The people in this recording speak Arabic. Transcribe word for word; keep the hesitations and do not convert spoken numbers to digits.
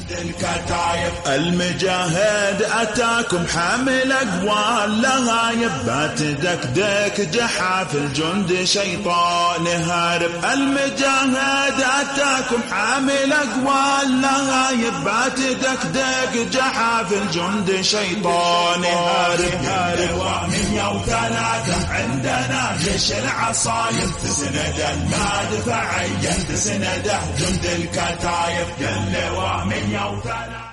جند الكتايب المجاهد أتاكم حامل أقوال لها يبات دكدك جحاف الجند شيطان هارب المجاهد أتاكم حامل أقوال لها يبات دكدك جحاف الجند شيطان هارب هارب ومية وثلاثة عندنا جيش العصايب تسند المادفعية تسنده جند الكتايب قل ومية وثلاثة